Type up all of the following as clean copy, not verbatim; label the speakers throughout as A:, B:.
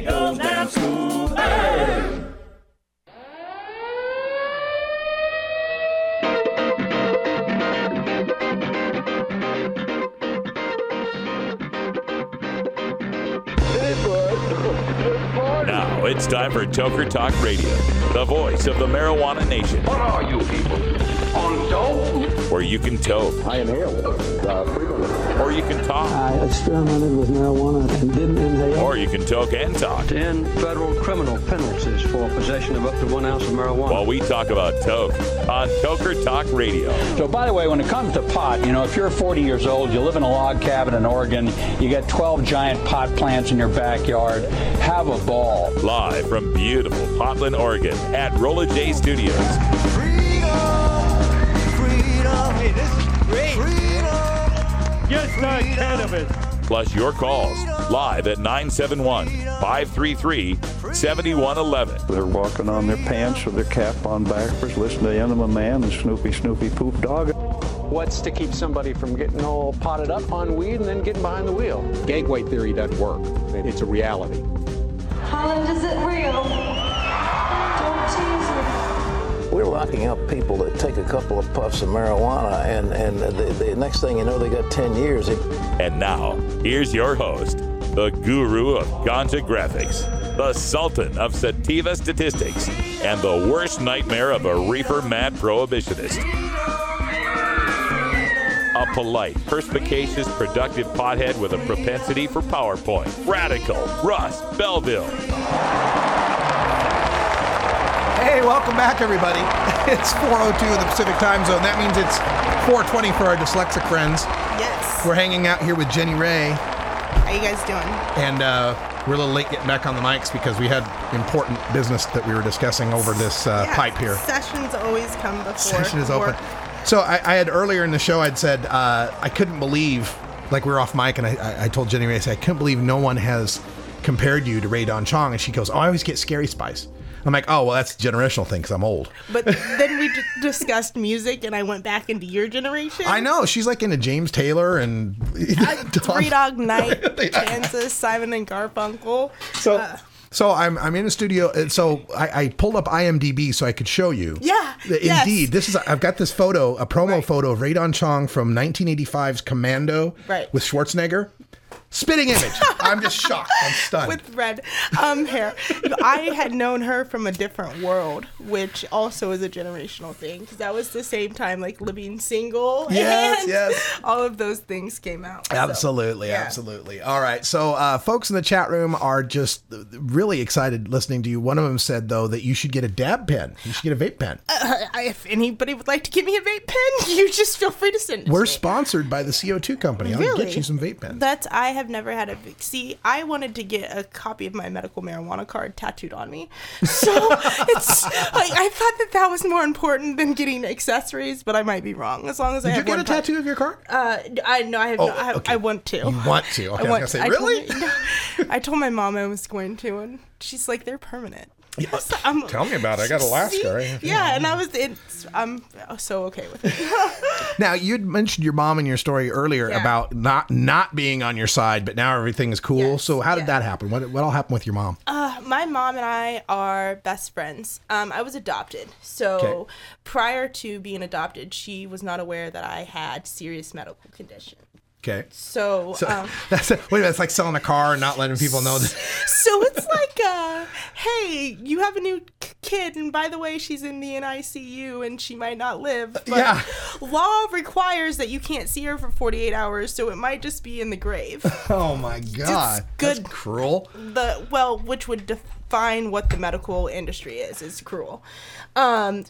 A: it goes down smooth. Hey!
B: Now it's time for Toker Talk Radio, the voice of the marijuana nation.
C: What are you people? On dope?
B: Where you can toke.
D: I inhale frequently.
B: Or you can talk.
E: I experimented with marijuana and didn't inhale.
B: Or you can toke and talk.
F: 10 federal criminal penalties for possession of up to 1 ounce of marijuana.
B: While we talk about toke on Toker Talk Radio.
G: So, by the way, when it comes to pot, if you're 40 years old, you live in a log cabin in Oregon, you got 12 giant pot plants in your backyard, have a ball.
B: Live from beautiful Portland, Oregon at Rolla J Studios.
H: Hey, this is great.
I: Just like cannabis.
B: Plus your calls live at 971-533-7111.
D: They're walking on their pants with their cap on backwards, listening to Enema Man and Snoopy Poop Dog.
J: What's to keep somebody from getting all potted up on weed and then getting behind the wheel? Gateway theory doesn't work. It's a reality.
K: Holland, is it real? Don't tease me.
L: We're locking up people that take a couple of puffs of marijuana, and the next thing you know, they got 10 years.
B: And now, here's your host, the guru of ganja graphics, the sultan of sativa statistics, and the worst nightmare of a reefer mad prohibitionist. A polite, perspicacious, productive pothead with a propensity for PowerPoint. Radical Russ Belville.
M: Hey, welcome back, everybody. It's 4:02 in the Pacific time zone. That means it's 4:20 for our dyslexic friends.
N: Yes.
M: We're hanging out here with Jenny Ray.
N: How you guys doing?
M: And we're a little late getting back on the mics because we had important business that we were discussing over this pipe here.
N: Sessions always come before
M: Session is
N: work.
M: open. So I had earlier in the show, I'd said I couldn't believe, like we were off mic, and I told Jenny Ray, I said, I couldn't believe no one has compared you to Ray Don Chong. And she goes, I always get Scary Spice. I'm like, oh, well, that's a generational thing because I'm old.
N: But then we discussed music, and I went back into your generation.
M: I know. She's like into James Taylor and
N: Three Dog Night, Kansas, Simon and Garfunkel.
M: So I'm in a studio, and so I pulled up IMDb so I could show you.
N: Yeah.
M: Indeed, I've got this photo, a promo photo of Ray Don Chong from 1985's Commando with Schwarzenegger. Spitting image. I'm just shocked. I'm stunned.
N: With red hair. I had known her from a different world, which also is a generational thing, because that was the same time, like, living single.
M: Yes.
N: All of those things came out.
M: Absolutely. All right. So folks in the chat room are just really excited listening to you. One of them said, though, that you should get a dab pen. You should get a vape pen.
N: If anybody would like to give me a vape pen, you just feel free to send it
M: We're
N: to me.
M: sponsored by the CO2 company. I'll get you some vape pens.
N: I have never had a... See, I wanted to get a copy of my medical marijuana card tattooed on me. So it's like, I thought that was more important than getting accessories, but I might be wrong. As long as I have
M: Did you get a tattoo of your card?
N: I have not.
M: Okay.
N: I want to.
M: You want to? Okay, I was going to say, really?
N: I told my mom I was going to, and she's like, they're permanent.
M: Yes. Tell me about it. I got Alaska, right?
N: Yeah, and I'm so okay with it.
M: Now, you'd mentioned your mom in your story earlier about not being on your side, but now everything is cool.
N: Yes,
M: so how did that happen? What all happened with your mom?
N: My mom and I are best friends. I was adopted. So prior to being adopted, she was not aware that I had serious medical condition.
M: Okay.
N: So
M: that's wait a minute, it's like selling a car and not letting people know that.
N: So it's like, hey, you have a new kid, and by the way, she's in the NICU and she might not live. But law requires that you can't see her for 48 hours, so it might just be in the grave.
M: Oh my God. That's cruel.
N: Which would define what the medical industry is cruel. I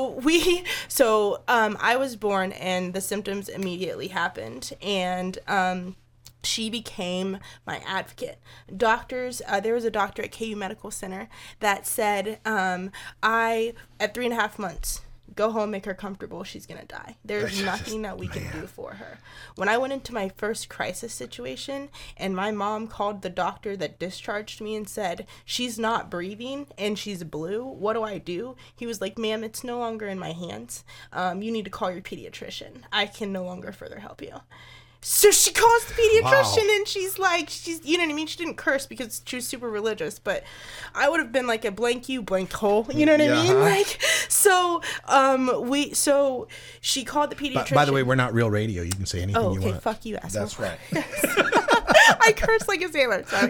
N: was born and the symptoms immediately happened, and she became my advocate. Doctors, there was a doctor at KU Medical Center that said, at 3.5 months, go home, make her comfortable, she's gonna die. There's nothing that we can do for her. When I went into my first crisis situation and my mom called the doctor that discharged me and said, she's not breathing and she's blue, what do? He was like, ma'am, it's no longer in my hands. You need to call your pediatrician. I can no longer further help you. So she calls the pediatrician and she's like, you know what I mean? She didn't curse because she was super religious, but I would have been like a blank you, blank hole. You know what I mean? Like, so she called the pediatrician.
M: By the way, we're not real radio. You can say anything you want.
N: Okay, fuck you, asshole.
M: That's right.
N: I curse like a sailor. Sorry.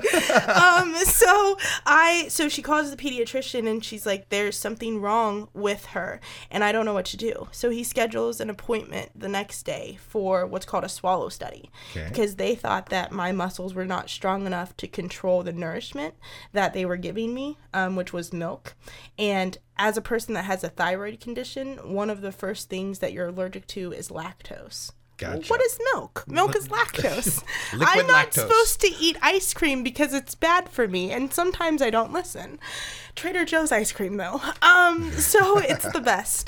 N: So she calls the pediatrician and she's like, there's something wrong with her and I don't know what to do. So he schedules an appointment the next day for what's called a swallow study, because they thought that my muscles were not strong enough to control the nourishment that they were giving me, which was milk. And as a person that has a thyroid condition, one of the first things that you're allergic to is lactose.
M: Gotcha.
N: What is milk? Milk is lactose.
M: Liquid
N: I'm not
M: lactose.
N: supposed to eat ice cream because it's bad for me, and sometimes I don't listen. Trader Joe's ice cream, though. So it's the best.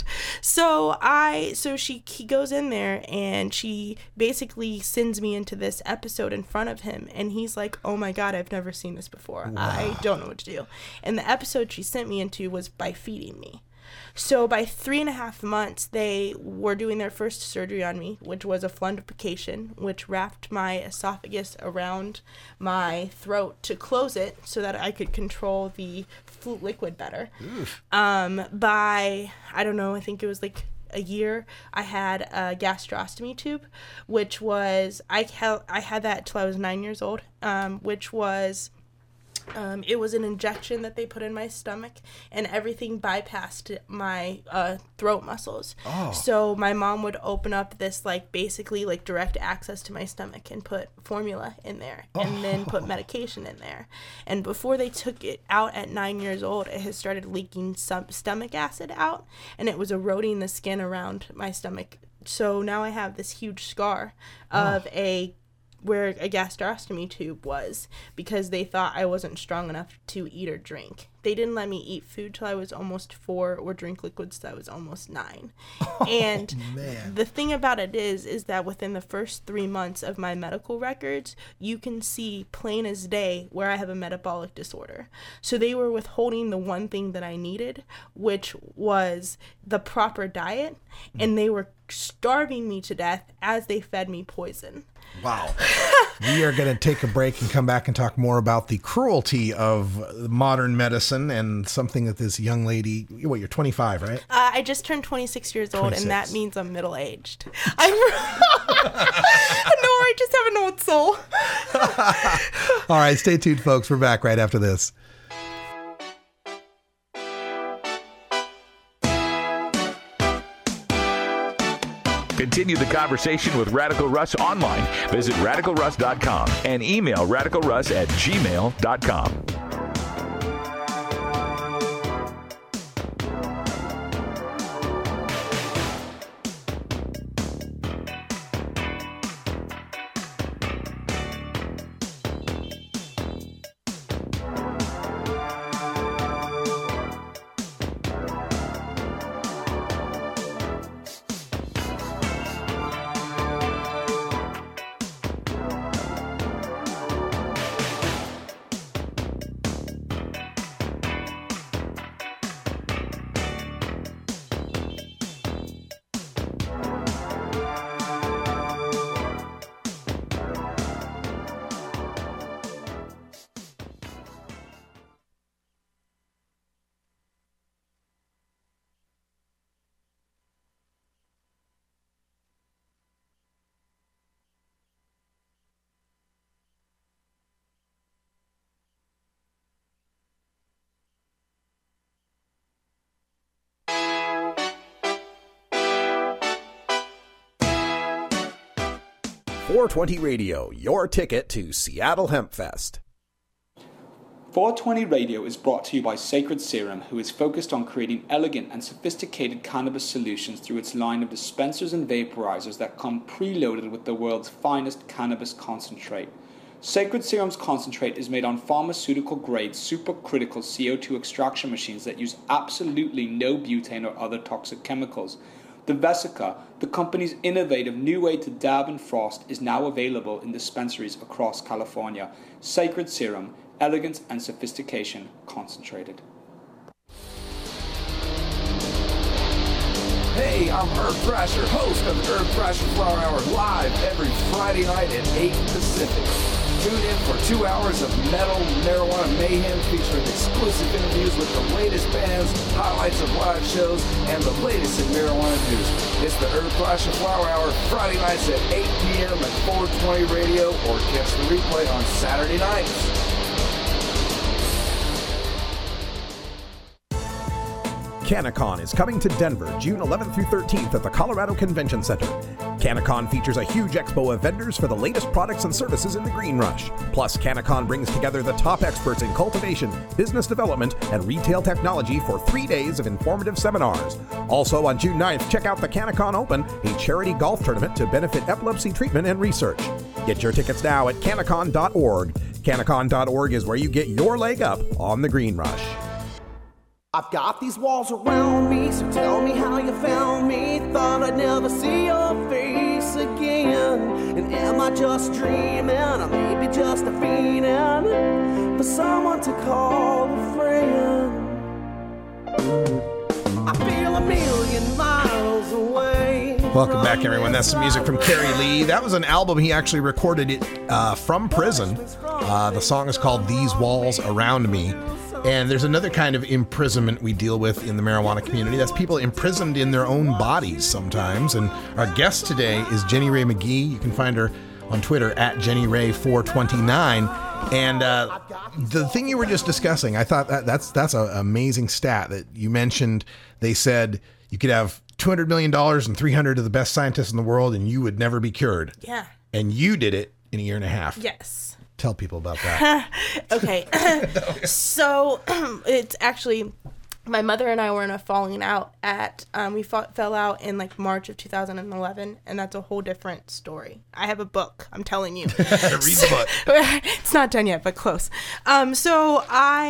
N: He goes in there and she basically sends me into this episode in front of him, and he's like, "Oh my God, I've never seen this before. Wow. I don't know what to do." And the episode she sent me into was by feeding me. So by 3.5 months, they were doing their first surgery on me, which was a fundoplication, which wrapped my esophagus around my throat to close it so that I could control the fluid liquid better. By, I don't know, I think it was like a year, I had a gastrostomy tube, which was, I had that till I was 9 years old, which was... it was an injection that they put in my stomach, and everything bypassed my throat muscles. Oh. So my mom would open up this, like, basically, like, direct access to my stomach and put formula in there, and then put medication in there. And before they took it out at 9 years old, it had started leaking some stomach acid out, and it was eroding the skin around my stomach. So now I have this huge scar of where a gastrostomy tube was, because they thought I wasn't strong enough to eat or drink. They didn't let me eat food till I was almost 4 or drink liquids till I was almost 9. And the thing about it is that within the first 3 months of my medical records, you can see plain as day where I have a metabolic disorder. So they were withholding the one thing that I needed, which was the proper diet, and they were starving me to death as they fed me poison.
M: Wow. We are going to take a break and come back and talk more about the cruelty of modern medicine and something that this young lady, what, you're 25, right?
N: I just turned 26 years old, 26. And that means I'm middle-aged. No, I just have an old soul.
M: All right, stay tuned, folks. We're back right after this.
B: Continue the conversation with Radical Russ online. Visit RadicalRuss.com and email RadicalRuss@gmail.com.
O: .420 Radio, your ticket to Seattle Hempfest.
P: 420 Radio is brought to you by Sacred Serum, who is focused on creating elegant and sophisticated cannabis solutions through its line of dispensers and vaporizers that come preloaded with the world's finest cannabis concentrate. Sacred Serum's concentrate is made on pharmaceutical-grade supercritical CO2 extraction machines that use absolutely no butane or other toxic chemicals. The Vesica, the company's innovative new way to dab and frost, is now available in dispensaries across California. Sacred Serum, elegance and sophistication concentrated.
O: Hey, I'm Herb Thrasher, host of the Herb Thrasher Flower Hour, live every Friday night at 8 Pacific. Tune in for 2 hours of metal marijuana mayhem featuring exclusive interviews with the latest bands, highlights of live shows, and the latest in marijuana news. It's the Herb Thrasher Flower Hour, Friday nights at 8 p.m. at 420 Radio, or catch the replay on Saturday nights.
Q: CanaCon is coming to Denver June 11th through 13th at the Colorado Convention Center. CanaCon features a huge expo of vendors for the latest products and services in the green rush. Plus, CanaCon brings together the top experts in cultivation, business development, and retail technology for 3 days of informative seminars. Also on June 9th, check out the CanaCon Open, a charity golf tournament to benefit epilepsy treatment and research. Get your tickets now at canacon.org. Canacon.org is where you get your leg up on the green rush.
H: I've got these walls around me, so tell me how you found me. Thought I'd never see your face again. And am I just dreaming, or maybe just a fiending for someone to call a friend? I feel a million miles away.
M: Welcome back, everyone. That's some music from Kerry Lee. That was an album he actually recorded it from prison. The song is called These Walls Around Me. And there's another kind of imprisonment we deal with in the marijuana community. That's people imprisoned in their own bodies sometimes. And our guest today is Jenny Rae McGee. You can find her on Twitter at JennyRae429. And the thing you were just discussing, I thought that's an amazing stat that you mentioned. They said you could have $200 million and 300 of the best scientists in the world and you would never be cured.
N: Yeah.
M: And you did it in a year and a half.
N: Yes.
M: Tell people about that.
N: Okay. So it's actually, my mother and I were in a falling out fell out in like March of 2011, and that's a whole different story. I have a book, I'm telling you.
M: Read the book.
N: It's not done yet, but close. So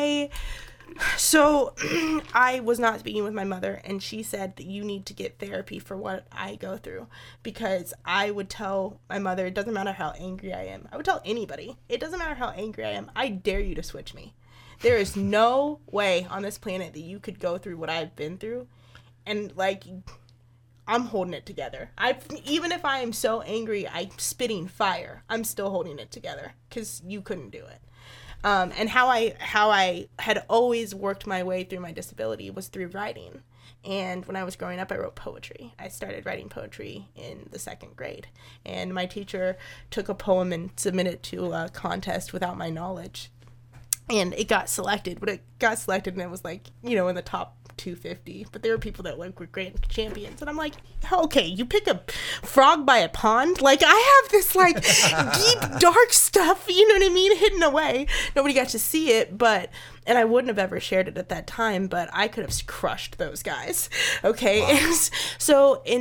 N: I was not speaking with my mother, and she said that you need to get therapy for what I go through, because I would tell my mother, it doesn't matter how angry I am. I would tell anybody, it doesn't matter how angry I am. I dare you to switch me. There is no way on this planet that you could go through what I've been through, and like, I'm holding it together. Even if I am so angry, I'm spitting fire, I'm still holding it together, because you couldn't do it. And how I had always worked my way through my disability was through writing. And when I was growing up, I wrote poetry. I started writing poetry in the 2nd grade. And my teacher took a poem and submitted it to a contest without my knowledge. And it got selected, but it got selected and it was like, in the top 250. But there were people that like were grand champions. And I'm like, okay, you pick a frog by a pond? Like, I have this like deep, dark stuff, you know what I mean, hidden away. Nobody got to see it, and I wouldn't have ever shared it at that time, but I could have crushed those guys. Okay. Wow. And so in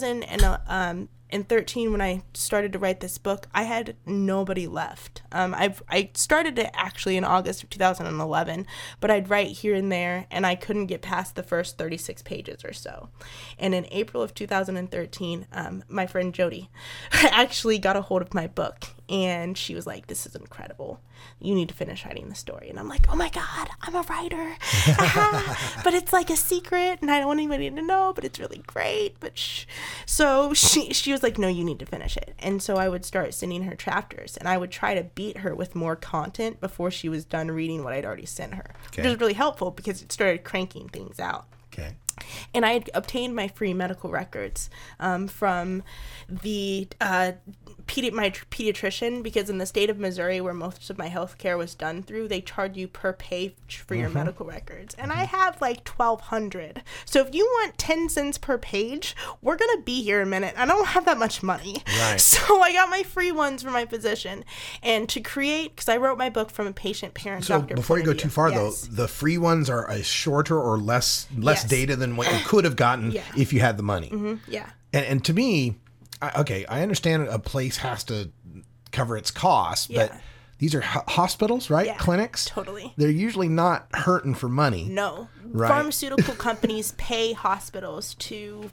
N: 2013, when I started to write this book, I had nobody left. I started it actually in August of 2011, but I'd write here and there, and I couldn't get past the first 36 pages or so. And in April of 2013, my friend Jody actually got a hold of my book, and she was like, "This is incredible. You need to finish writing the story." And I'm like, "Oh my God, I'm a writer." But it's like a secret, and I don't want anybody to know, but it's really great. But so she was like, "No, you need to finish it." And so I would start sending her chapters, and I would try to beat her with more content before she was done reading what I'd already sent her, which was really helpful because it started cranking things out.
M: Okay.
N: And I had obtained my free medical records from the my pediatrician, because in the state of Missouri, where most of my health care was done through, they charge you per page for your medical records. And I have like 1,200. So if you want 10 cents per page, we're going to be here a minute. I don't have that much money.
M: Right.
N: So I got my free ones from my physician. And to create, because I wrote my book from a patient-parent doctor.
M: So before you go too far,
N: yes.
M: though, the free ones are a shorter or less yes. data than what you could have gotten
N: yeah.
M: if you had the money.
N: Mm-hmm. Yeah.
M: And to me, I understand a place has to cover its costs,
N: yeah.
M: but these are hospitals, right?
N: Yeah,
M: clinics?
N: Totally.
M: They're usually not hurting for money.
N: No.
M: Right.
N: Pharmaceutical companies pay hospitals to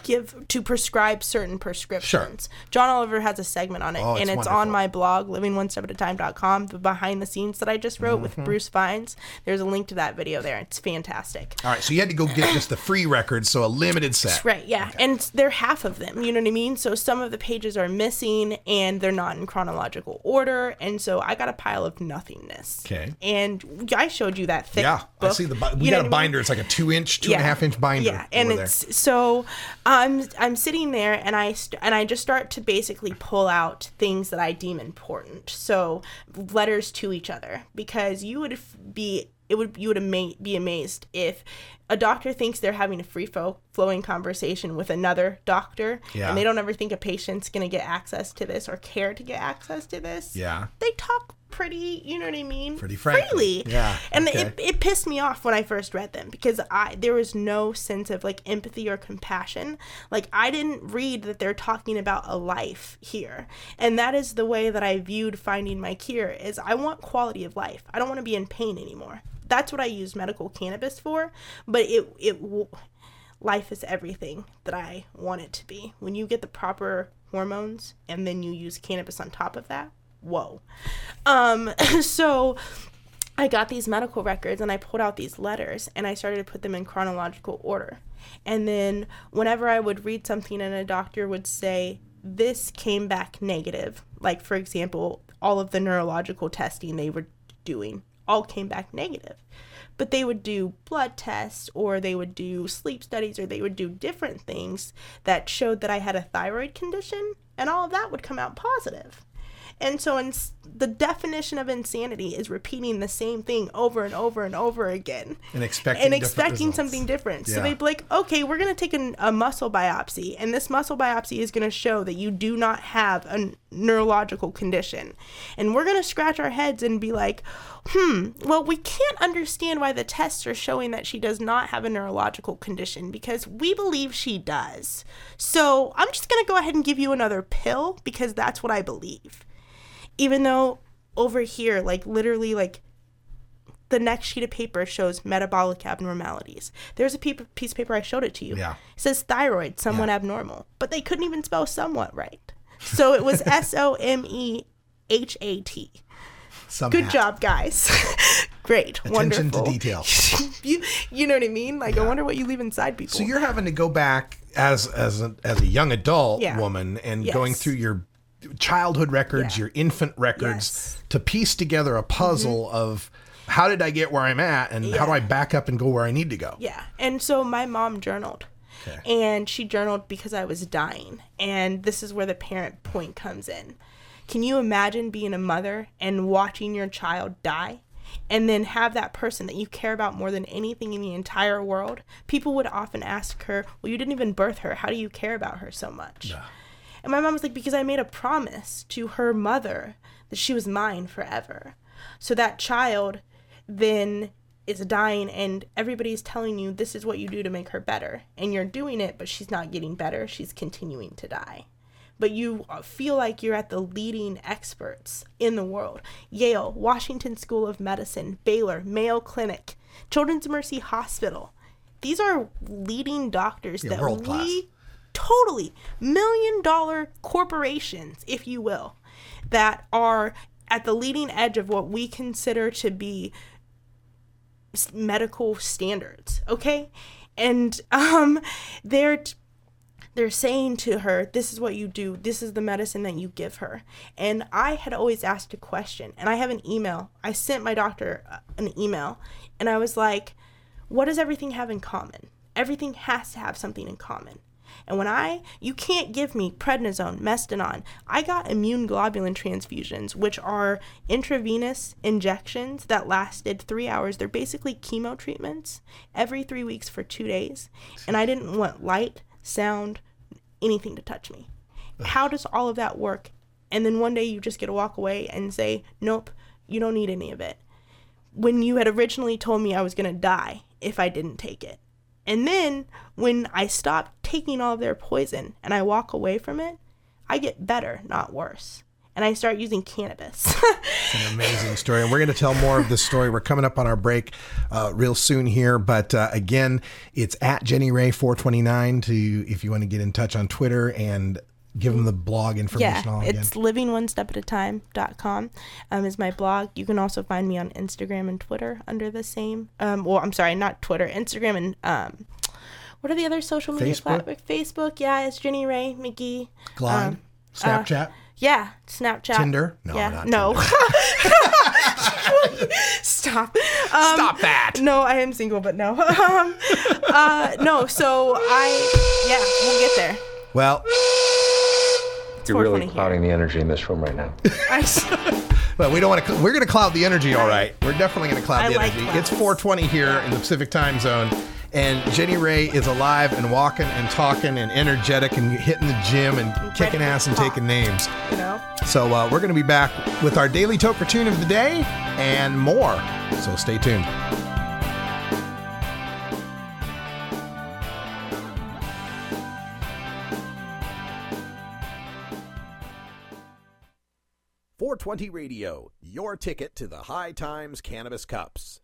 N: prescribe certain prescriptions.
M: Sure.
N: John Oliver has a segment on it, and it's
M: wonderful.
N: on my blog, livingonestepatatime.com, the behind the scenes that I just wrote with Bruce Vines. There's a link to that video there. It's fantastic.
M: All right, so you had to go get just the free records, so a limited set.
N: Right, yeah. Okay. And they're half of them, you know what I mean? So some of the pages are missing, and they're not in chronological order, and so I got a pile of nothingness.
M: Okay.
N: And I showed you that thick book.
M: I see we got a binder. It's like a 2.5-inch binder.
N: Yeah, and it's so I'm sitting there, and I just start to basically pull out things that I deem important. So letters to each other, because you would be amazed if a doctor thinks they're having a free-flowing conversation with another doctor, and they don't ever think a patient's going to get access to this or care to get access to this.
M: Yeah.
N: They talk pretty, you know what I mean?
M: Pretty freely. Yeah.
N: And it pissed me off when I first read them, because there was no sense of like empathy or compassion. Like, I didn't read that they're talking about a life here. And that is the way that I viewed finding my cure, is I want quality of life. I don't want to be in pain anymore. That's what I use medical cannabis for, but life is everything that I want it to be. When you get the proper hormones and then you use cannabis on top of that, whoa. So I got these medical records, and I pulled out these letters, and I started to put them in chronological order. And then whenever I would read something and a doctor would say, this came back negative, like, for example, all of the neurological testing they were doing all came back negative. But they would do blood tests, or they would do sleep studies, or they would do different things that showed that I had a thyroid condition, and all of that would come out positive. And so the definition of insanity is repeating the same thing over and over and over again.
M: And expecting
N: something different.
M: Yeah.
N: So they'd be like, okay, we're going to take a muscle biopsy. And this muscle biopsy is going to show that you do not have a neurological condition. And we're going to scratch our heads and be like, well, we can't understand why the tests are showing that she does not have a neurological condition, because we believe she does. So I'm just going to go ahead and give you another pill, because that's what I believe. Even though over here, like, literally, like, the next sheet of paper shows metabolic abnormalities. There's a piece of paper, I showed it to you.
M: Yeah.
N: It says thyroid, somewhat abnormal. But they couldn't even spell somewhat right. So it was SOMEHAT. Good job, guys. Great.
M: Attention
N: wonderful.
M: to detail.
N: You know what I mean? Like, I wonder what you leave inside people.
M: So you're having to go back as a young adult woman and going through your childhood records, your infant records, to piece together a puzzle of how did I get where I'm at, and how do I back up and go where I need to go?
N: Yeah. And so my mom journaled. Okay. And she journaled because I was dying. And this is where the parent point comes in. Can you imagine being a mother and watching your child die? And then have that person that you care about more than anything in the entire world? People would often ask her, well, you didn't even birth her. How do you care about her so much? Yeah. And my mom was like, because I made a promise to her mother that she was mine forever. So that child then is dying, and everybody's telling you this is what you do to make her better. And you're doing it, but she's not getting better. She's continuing to die. But you feel like you're at the leading experts in the world. Yale, Washington School of Medicine, Baylor, Mayo Clinic, Children's Mercy Hospital. These are leading doctors that
M: world class.
N: Totally $1 million corporations, if you will, that are at the leading edge of what we consider to be medical standards, okay? And they're saying to her, this is what you do, this is the medicine that you give her. And I had always asked a question, and I have an email. I sent my doctor an email, and I was like, what does everything have in common? Everything has to have something in common. And you can't give me prednisone, Mestinon. I got immune globulin transfusions, which are intravenous injections that lasted 3 hours. They're basically chemo treatments every 3 weeks for 2 days. And I didn't want light, sound, anything to touch me. How does all of that work? And then one day you just get to walk away and say, nope, you don't need any of it. When you had originally told me I was going to die if I didn't take it. And then when I stop taking all of their poison and I walk away from it, I get better, not worse. and I started using cannabis.
M: It's an amazing story, and we're going to tell more of this story. We're coming up on our break real soon here, but again, it's at Jenny Ray 429 if you want to get in touch on Twitter and give them the blog information.
N: Yeah, it's livingonestepatatime.com is my blog. You can also find me on Instagram and Twitter under the same. Not Twitter, Instagram and what are the other social media platforms? Facebook, yeah, it's Jenny Ray McGee.
M: Glide, Snapchat.
N: Yeah, Snapchat.
M: Tinder? No,
N: yeah,
M: not
N: no.
M: Tinder.
N: Stop.
M: Stop that.
N: No, I am single, but no. No, so we'll get there.
M: Well,
F: you're really clouding the energy in this room right now.
M: Well, we don't want to. We're going to cloud the energy, all right. We're definitely going to cloud the energy. It's 4:20 here in the Pacific Time Zone, and Jenny Ray is alive and walking and talking and energetic and hitting the gym and kicking ass and taking names.
N: You know.
M: So we're going to be back with our daily toker tune of the day and more. So stay tuned.
Q: .420 Radio, your ticket to the High Times Cannabis Cups.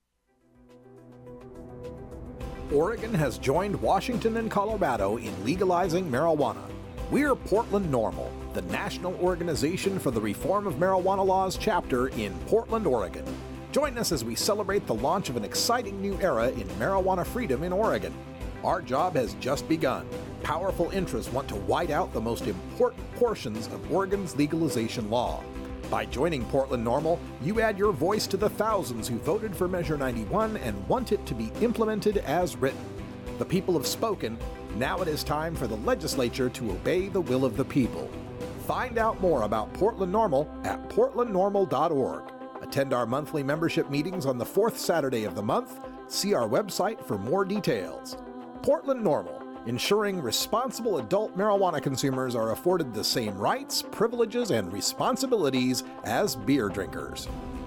Q: Oregon has joined Washington and Colorado in legalizing marijuana. We're Portland NORML, the national organization for the reform of marijuana laws chapter in Portland, Oregon. Join us as we celebrate the launch of an exciting new era in marijuana freedom in Oregon. Our job has just begun. Powerful interests want to white out the most important portions of Oregon's legalization law. By joining Portland NORML, you add your voice to the thousands who voted for Measure 91 and want it to be implemented as written. The people have spoken. Now it is time for the legislature to obey the will of the people. Find out more about Portland NORML at portlandnormal.org. Attend our monthly membership meetings on the fourth Saturday of the month. See our website for more details. Portland NORML, ensuring responsible adult marijuana consumers are afforded the same rights, privileges, and responsibilities as beer drinkers.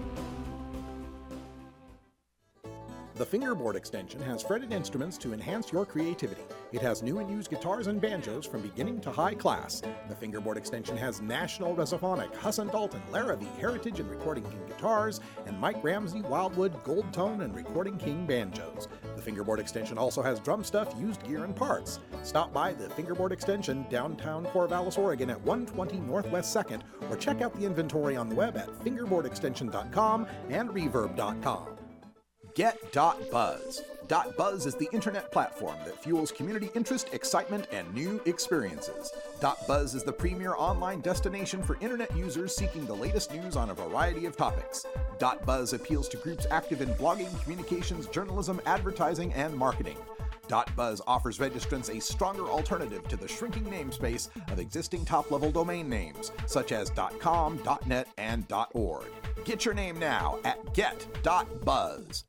Q: The Fingerboard Extension has fretted instruments to enhance your creativity. It has new and used guitars and banjos from beginning to high class. The Fingerboard Extension has National Resophonic, Husson Dalton, Larrabee, Heritage and Recording King guitars, and Mike Ramsey, Wildwood, Gold Tone, and Recording King banjos. The Fingerboard Extension also has drum stuff, used gear, and parts. Stop by the Fingerboard Extension, downtown Corvallis, Oregon at 120 Northwest 2nd, or check out the inventory on the web at fingerboardextension.com and reverb.com. Get.Buzz. .Buzz is the internet platform that fuels community interest, excitement, and new experiences. .Buzz is the premier online destination for internet users seeking the latest news on a variety of topics. .Buzz appeals to groups active in blogging, communications, journalism, advertising, and marketing. .Buzz offers registrants a stronger alternative to the shrinking namespace of existing top-level domain names, such as .com, .net, and .org. Get your name now at get.buzz.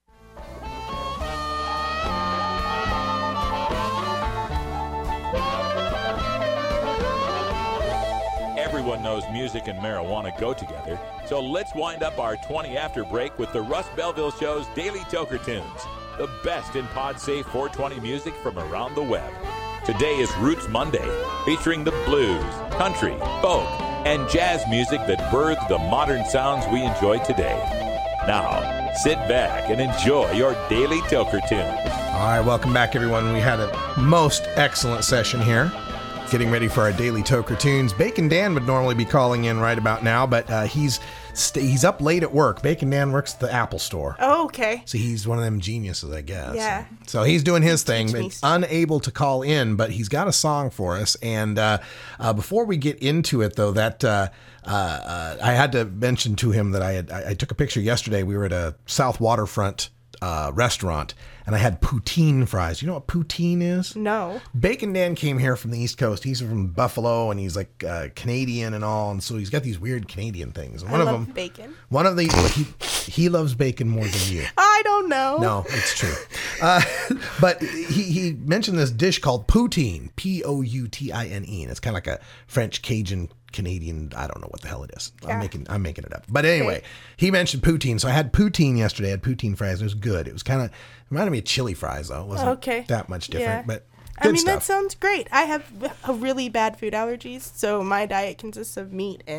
B: Everyone knows music and marijuana go together, so let's wind up our 20 after break with the Russ Belville Show's Daily Toker Tunes, the best in pod-safe 420 music from around the web. Today is Roots Monday, featuring the blues, country, folk, and jazz music that birthed the modern sounds we enjoy today. Now, sit back and enjoy your Daily Toker Tunes.
M: All right, welcome back, everyone. We had a most excellent session here, getting ready for our Daily Toker Tunes. Bacon Dan would normally be calling in right about now, but he's up late at work. Bacon Dan works at the Apple Store.
N: Oh, okay.
M: So he's one of them geniuses, I guess.
N: Yeah.
M: So he's doing his thing, but unable to call in, but he's got a song for us. And before we get into it, though, I had to mention to him that I took a picture yesterday. We were at a South Waterfront restaurant, and I had poutine fries. You know what poutine is?
N: No. Bacon
M: Dan came here from the East Coast. He's from Buffalo, and he's like Canadian and all, and so he's got these weird Canadian things. And
N: I love bacon.
M: One of the he loves bacon more than you.
N: I don't know.
M: No, it's true. But he mentioned this dish called poutine, Poutine, and it's kind of like a French Cajun Canadian, I don't know what the hell it is. Yeah. I'm making it up. But anyway, He mentioned poutine. So I had poutine yesterday. I had poutine fries. It was good. It was kind of, reminded me of chili fries, though. It wasn't that much different, but good stuff.
N: That sounds great. I have really bad food allergies, so my diet consists of meat and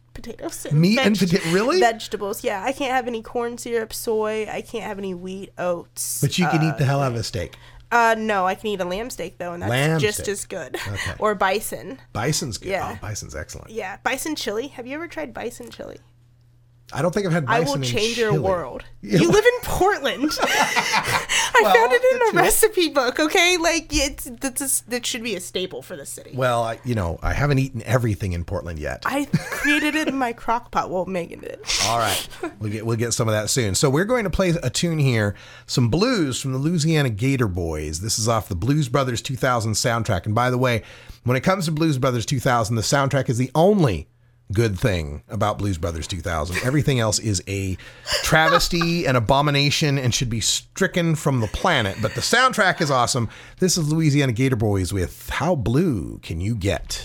N: potatoes.
M: Really?
N: Vegetables. Yeah, I can't have any corn syrup, soy. I can't have any wheat, oats.
M: But you can eat the hell out of a steak.
N: No, I can eat a lamb steak though, and that's just as good.
M: Okay.
N: Or bison.
M: Bison's good.
N: Yeah.
M: Oh, bison's excellent.
N: Yeah, bison chili. Have you ever tried bison chili?
M: I don't think I've had bison.
N: I will change your world.
M: Yeah.
N: You live in Portland. I found it in a recipe book. Okay, like that should be a staple for the city.
M: Well, I haven't eaten everything in Portland yet.
N: I created it in my crock pot. Well, Megan did.
M: All right, we'll get some of that soon. So we're going to play a tune here, some blues from the Louisiana Gator Boys. This is off the Blues Brothers 2000 soundtrack. And by the way, when it comes to Blues Brothers 2000, the soundtrack is the only good thing about Blues Brothers 2000. Everything else is a travesty, an abomination, and should be stricken from the planet. But the soundtrack is awesome. This is Louisiana Gator Boys with How Blue Can You Get?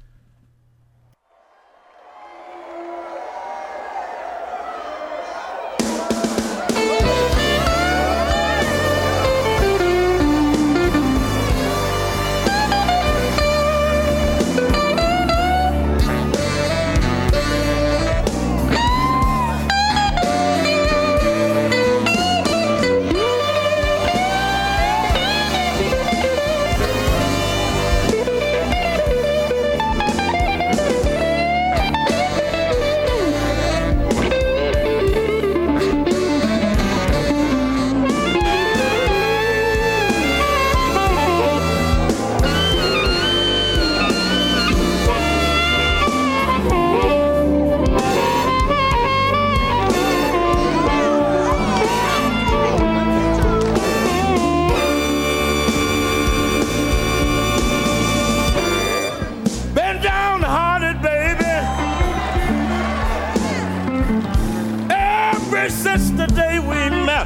A: Since the day we met,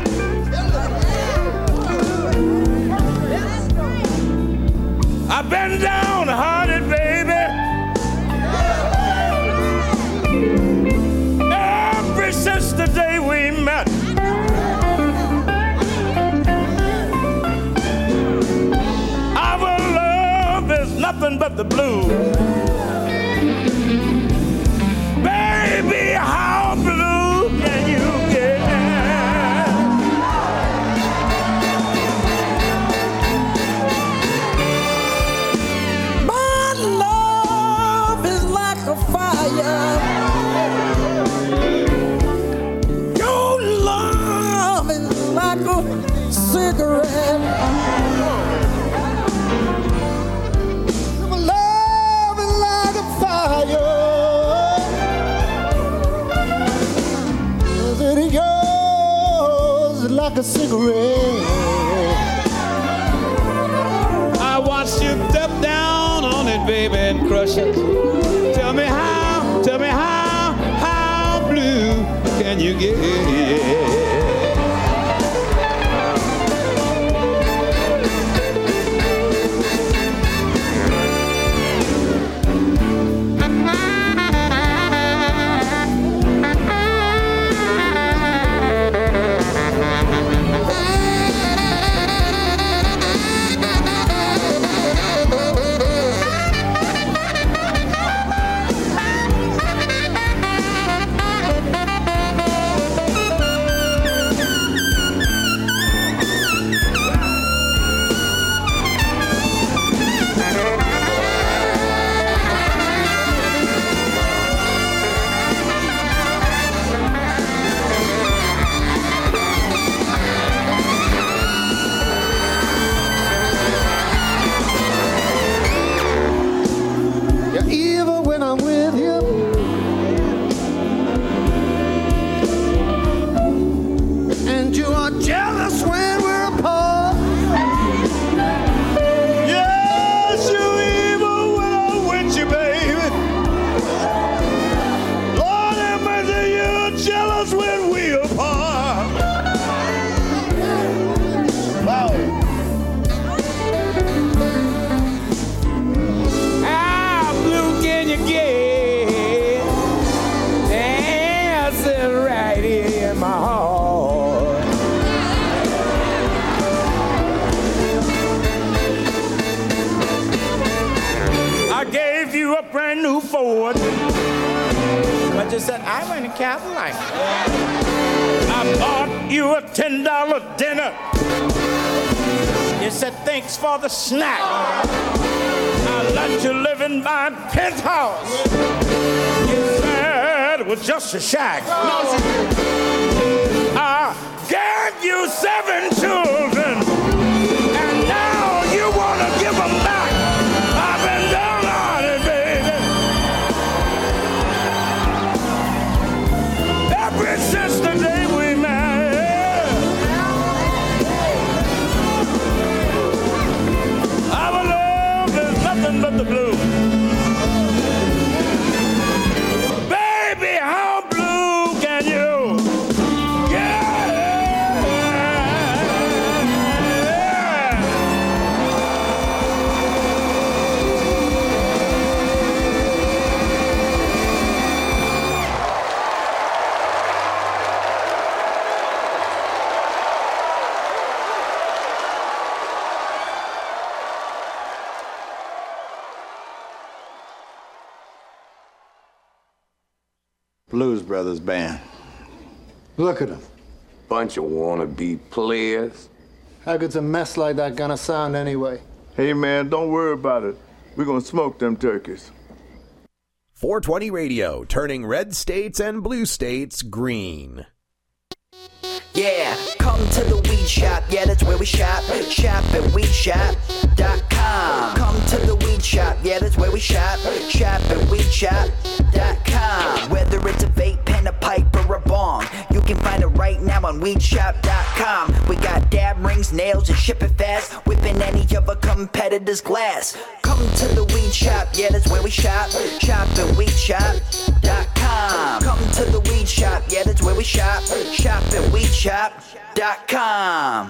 A: I've been downhearted, baby. Ever since the day we met, our love is nothing but the blues. Baby, how blue can you get?
H: My love is like a fire. Your love is like a cigarette. Your love is like a fire. It goes like a cigarette.
A: I watched you step down on it, baby, and crush it. Tell me how blue can you get?
H: You're evil when I'm with you. And you are jealous when we're apart.
A: Yes, you're evil when I'm with you, baby. Lord have mercy, you're jealous when we're apart. Wow. How blue can you get? That's it right here in my heart. driver in a Cadillac. I bought you a $10 dinner. You said thanks for the snack. I let you live in my penthouse. You said it was just a shack. I gave you 7 children, and now you want to give them back. I've been down on it, baby. Ever since the day we met, our love is nothing but the blue. Baby, how blue can you get?
R: Blues Brothers Band.
S: Look at them.
R: Bunch of wannabe players.
S: How good's a mess like that gonna sound anyway?
R: Hey, man, don't worry about it. We're gonna smoke them turkeys.
Q: 420 Radio, turning red states and blue states green.
T: Yeah, come to the weed shop, yeah, that's where we shop. Shop at weedshop.com. Come to the weed shop, yeah, that's where we shop. Shop at weedshop.com. Whether it's a vape pen, a pipe, or a bong, you can find it right now on weedshop.com. We got dab rings, nails, and ship it fast, whipping any of a competitor's glass. Come to the weed shop, yeah, that's where we shop. Shop at weedshop.com. Come to the weed shop, yeah, that's where we shop. Shop at weedshop.com.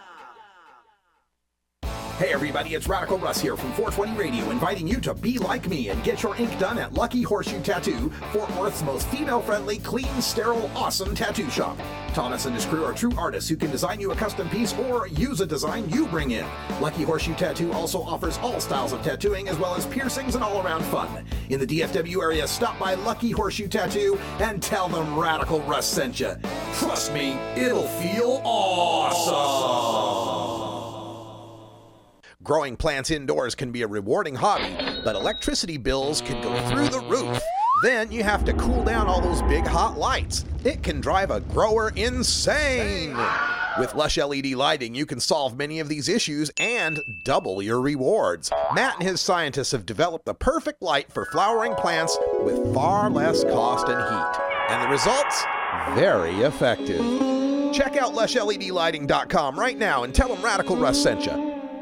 Q: Hey everybody, it's Radical Russ here from 420 Radio, inviting you to be like me and get your ink done at Lucky Horseshoe Tattoo, Fort Worth's most female-friendly, clean, sterile, awesome tattoo shop. Thomas and his crew are true artists who can design you a custom piece or use a design you bring in. Lucky Horseshoe Tattoo also offers all styles of tattooing as well as piercings and all-around fun. In the DFW area, stop by Lucky Horseshoe Tattoo and tell them Radical Russ sent you. Trust me, it'll feel awesome. Growing plants indoors can be a rewarding hobby, but electricity bills can go through the roof. Then you have to cool down all those big hot lights. It can drive a grower insane. With Lush LED lighting, you can solve many of these issues and double your rewards. Matt and his scientists have developed the perfect light for flowering plants with far less cost and heat. And the results? Very effective. Check out lushledlighting.com right now and tell them Radical Russ sent you.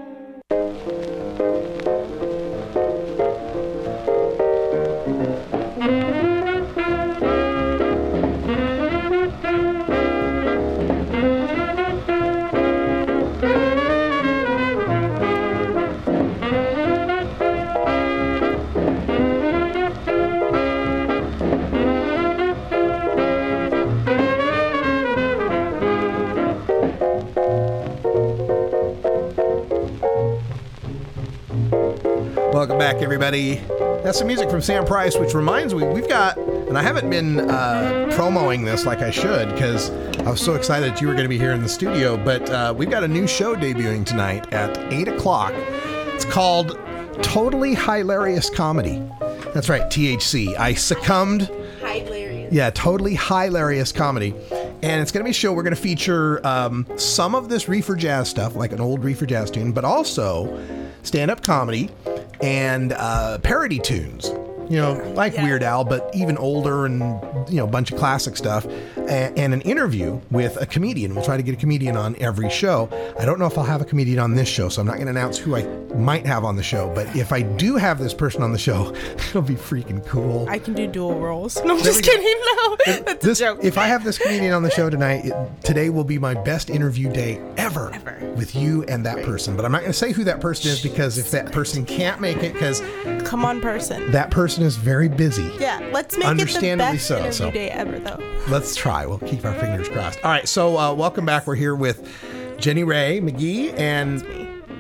Q: Welcome back, everybody. That's some music from Sam Price, which reminds me, we've got, and I haven't been promoting this like I should because I was so excited that you were going to be here in the studio, but we've got a new show debuting tonight at 8 o'clock. It's called Totally Hilarious Comedy. That's right, THC. I succumbed.
N: Hilarious.
Q: Yeah, Totally Hilarious Comedy. And it's going to be a show we're going to feature some of this reefer jazz stuff, like an old reefer jazz tune, but also stand-up comedy and parody tunes, you know, like Weird Al, but even older and, you know, a bunch of classic stuff, and an interview with a comedian. We'll try to get a comedian on every show. I don't know if I'll have a comedian on this show, so I'm not going to announce who I might have on the show, but if I do have this person on the show, it'll be freaking cool.
N: I can do dual roles. No, I'm just kidding. No, that's a joke.
Q: If I have this comedian on the show tonight, today will be my best interview day ever with you and that person. But I'm not going to say who that person is because if that person can't make it, because
N: come on, person,
Q: that person is very busy.
N: Yeah, let's make it the best interview day ever, though.
Q: Let's try. We'll keep our fingers crossed. All right, so welcome back. We're here with Jenny Rae McGee, and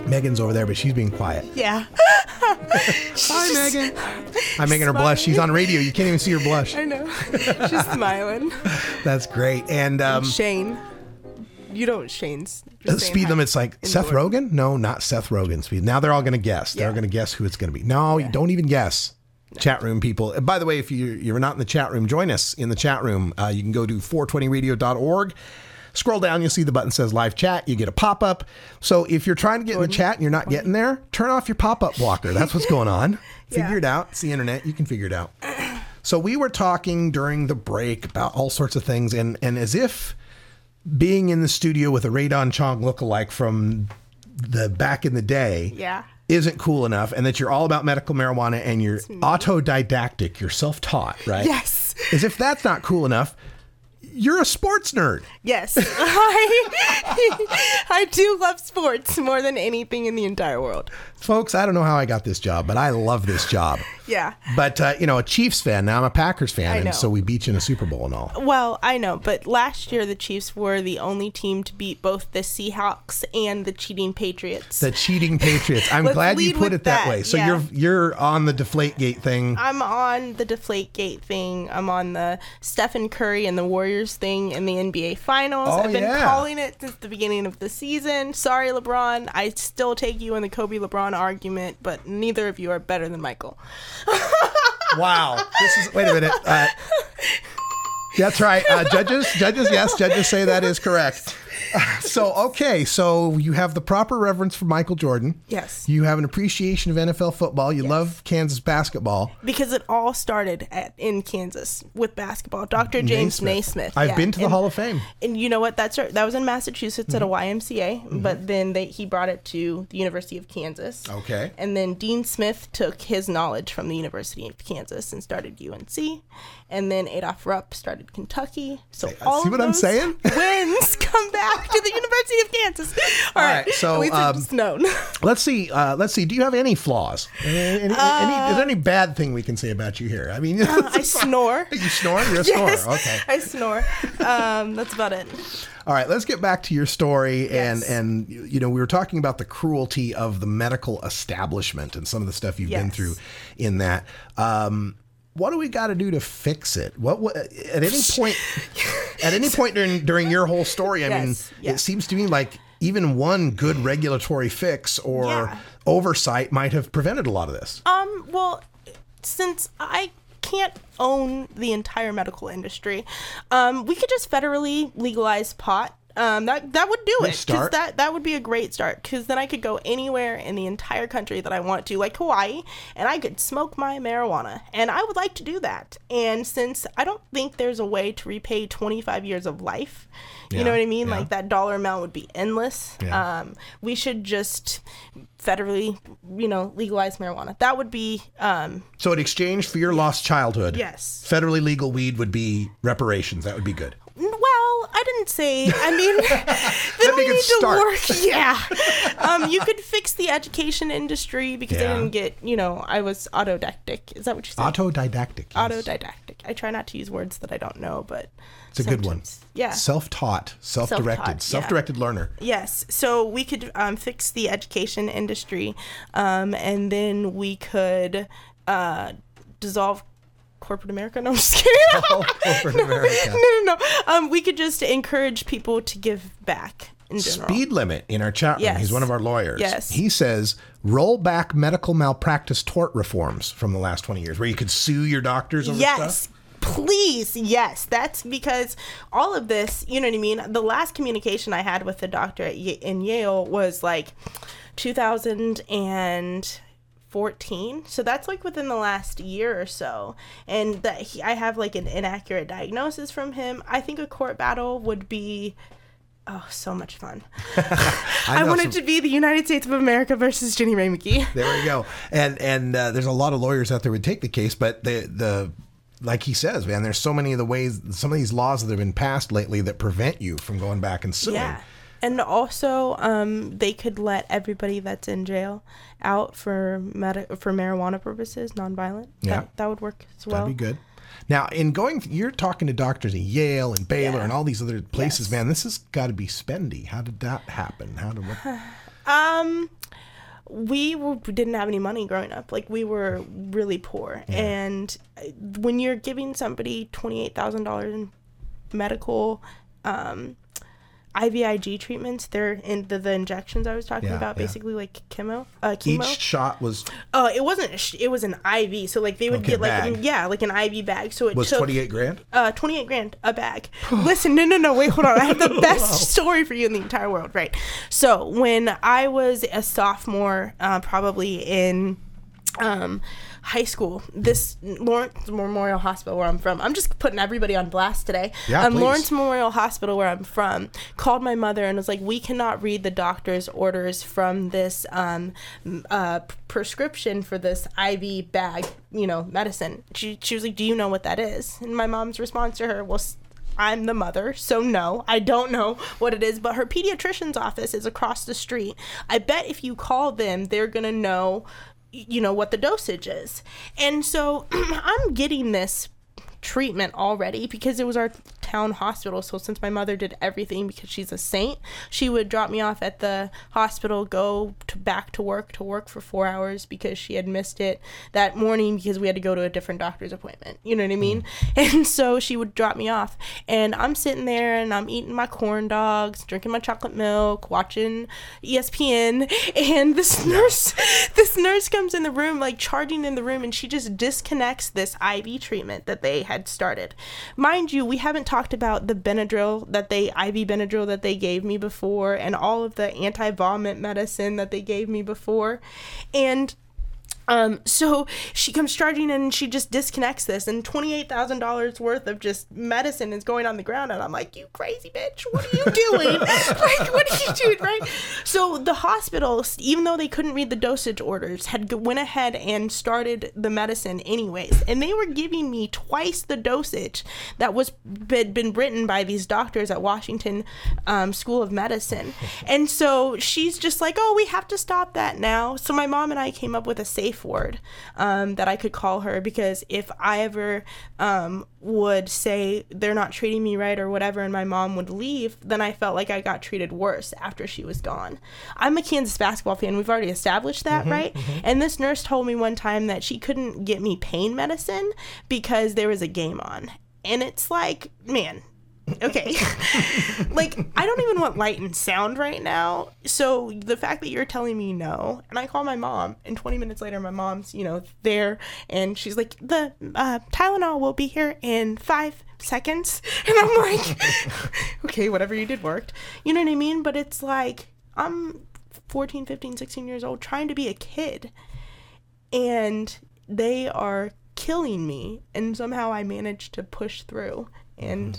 M: Megan's over there, but she's being quiet.
N: Yeah.
M: Hi, Megan. I'm making her blush. She's on radio. You can't even see her blush.
N: I know. She's smiling.
M: That's great. And
N: Shane. You don't Shane's.
M: Speed limit's like Seth Rogen? No, not Seth Rogen speed. Now they're all going to guess. They're going to guess who it's going to be. No, you don't even guess. No. Chat room people. And by the way, if you're not in the chat room, join us in the chat room. You can go to 420radio.org. Scroll down, you'll see the button says live chat. You get a pop-up. So if you're trying to get in the chat and you're not getting there, turn off your pop-up blocker. That's what's going on. Figure it out. It's the internet. You can figure it out. So we were talking during the break about all sorts of things. And as if being in the studio with a Radon Chong lookalike from the back in the day isn't cool enough, and that you're all about medical marijuana and you're autodidactic, you're self-taught, right?
N: Yes.
M: As if that's not cool enough, you're a sports nerd.
N: Yes. I do love sports more than anything in the entire world.
M: Folks, I don't know how I got this job, but I love this job.
N: Yeah.
M: But, a Chiefs fan. Now I'm a Packers fan, and so we beat you in a Super Bowl and all.
N: Well, I know, but last year the Chiefs were the only team to beat both the Seahawks and the cheating Patriots.
M: The cheating Patriots. I'm glad you put it that way. So you're on the Deflategate thing.
N: I'm on the Deflategate thing. I'm on the Stephen Curry and the Warriors thing in the NBA Finals. I've been calling it since the beginning of the season. Sorry, LeBron. I still take you in the Kobe LeBron argument, but neither of you are better than Michael.
M: Wow. Wait a minute. That's right. Judges, yes, judges say that is correct. So you have the proper reverence for Michael Jordan.
N: Yes.
M: You have an appreciation of NFL football. You love Kansas basketball.
N: Because it all started in Kansas with basketball. Dr. James Naismith.
M: I've been to the Hall of Fame.
N: And you know what? That was in Massachusetts at a YMCA, but then he brought it to the University of Kansas.
M: Okay.
N: And then Dean Smith took his knowledge from the University of Kansas and started UNC. And then Adolph Rupp started Kentucky. So all
M: see what I'm saying?
N: Wins come back to the University of Kansas. All right.
M: So
N: at least it's just known.
M: Let's see. Do you have any flaws? Is there any bad thing we can say about you here? I mean,
N: I snore.
M: You snore? You're a
N: yes,
M: snorer. Okay.
N: I snore. That's about it.
M: All right, let's get back to your story. And we were talking about the cruelty of the medical establishment and some of the stuff you've been through in that. What do we got to do to fix it? What at any point during your whole story? I mean, it seems to me like even one good regulatory fix or oversight might have prevented a lot of this.
N: Well, since I can't own the entire medical industry, we could just federally legalize pot. That would do it, because that would be a great start, because then I could go anywhere in the entire country that I want to, like Hawaii, and I could smoke my marijuana, and I would like to do that. And since I don't think there's a way to repay 25 years of life, you know what I mean? Yeah. Like that dollar amount would be endless. Yeah. We should just federally, legalize marijuana. That would be...
M: So in exchange for your lost childhood,
N: yes,
M: federally legal weed would be reparations. That would be good.
N: Well, I didn't say. I mean, then we need to work. Yeah, you could fix the education industry, because I didn't get. I was autodidactic. Is that what you said?
M: Autodidactic. Yes.
N: Autodidactic. I try not to use words that I don't know, but
M: it's a good one.
N: Yeah.
M: Self-taught, self-directed learner.
N: Yes. So we could fix the education industry, and then we could dissolve corporate America. No, I'm just kidding.
M: Corporate America.
N: No. We could just encourage people to give back in general.
M: Speed Limit in our chat room.
N: Yes.
M: He's one of our lawyers.
N: Yes.
M: He says roll back medical malpractice tort reforms from the last 20 years, where you could sue your doctors over stuff.
N: Yes. Please, yes. That's because all of this, you know what I mean? The last communication I had with the doctor in Yale was like 2014, so that's like within the last year or so, and that I have like an inaccurate diagnosis from him. I think a court battle would be so much fun. I want it to be the United States of America versus Ginny Ray McGee.
M: There we go. And there's a lot of lawyers out there who would take the case, but the like he says, man, there's so many of the ways, some of these laws that have been passed lately that prevent you from going back and suing.
N: Yeah. And also, they could let everybody that's in jail out for marijuana purposes, nonviolent.
M: Yeah.
N: That would work as well.
M: That'd be good. Now, you're talking to doctors at Yale and Baylor and all these other places, man. This has got to be spendy. How did that happen?
N: We didn't have any money growing up. Like, we were really poor. Yeah. And when you're giving somebody $28,000 in medical IVIG treatments, they're in the injections I was talking about, basically like chemo.
M: Each shot was...
N: it wasn't, it was an IV. So like they would get like, like an IV bag. So it
M: was
N: took
M: 28 grand?
N: 28 grand a bag. Listen, no, wait, hold on. I have the best story for you in the entire world, right? So when I was a sophomore, probably in high school, this Lawrence Memorial Hospital where I'm from, I'm just putting everybody on blast today. Lawrence Memorial Hospital where I'm from called my mother and was like, we cannot read the doctor's orders from this prescription for this IV bag, medicine. She was like, do you know what that is? And my mom's response to her, well, I'm the mother, so no, I don't know what it is, but her pediatrician's office is across the street. I bet if you call them, they're gonna know what the dosage is. And so I'm getting this treatment already because it was our town hospital. So since my mother did everything because she's a saint, she would drop me off at the hospital, go back to work for 4 hours because she had missed it that morning because we had to go to a different doctor's appointment. You know what I mean? And so she would drop me off and I'm sitting there and I'm eating my corn dogs, drinking my chocolate milk, watching ESPN, and this nurse comes in the room, like charging in the room, and she just disconnects this IV treatment that they had started. Mind you, we haven't talked about the Benadryl IV Benadryl that they gave me before, and all of the anti-vomit medicine that they gave me before. And so she comes charging in and she just disconnects this, and $28,000 worth of just medicine is going on the ground. And I'm like, you crazy bitch, what are you doing? Like, what are you doing, right? So the hospital, even though they couldn't read the dosage orders, went ahead and started the medicine anyways. And they were giving me twice the dosage that had been written by these doctors at Washington School of Medicine. And so she's just like, oh, we have to stop that now. So my mom and I came up with a safe word that I could call her, because if I ever would say they're not treating me right or whatever and my mom would leave, then I felt like I got treated worse after she was gone. I'm a Kansas basketball fan. We've already established that, right? And this nurse told me one time that she couldn't get me pain medicine because there was a game on. And it's like, man, okay. Like, I don't even want light and sound right now. So the fact that you're telling me no, and I call my mom, and 20 minutes later my mom's there, and she's like, the Tylenol will be here in 5 seconds, and I'm like, okay, whatever you did worked. You know what I mean? But it's like, I'm 14, 15, 16 years old trying to be a kid, and they are killing me, and somehow I managed to push through and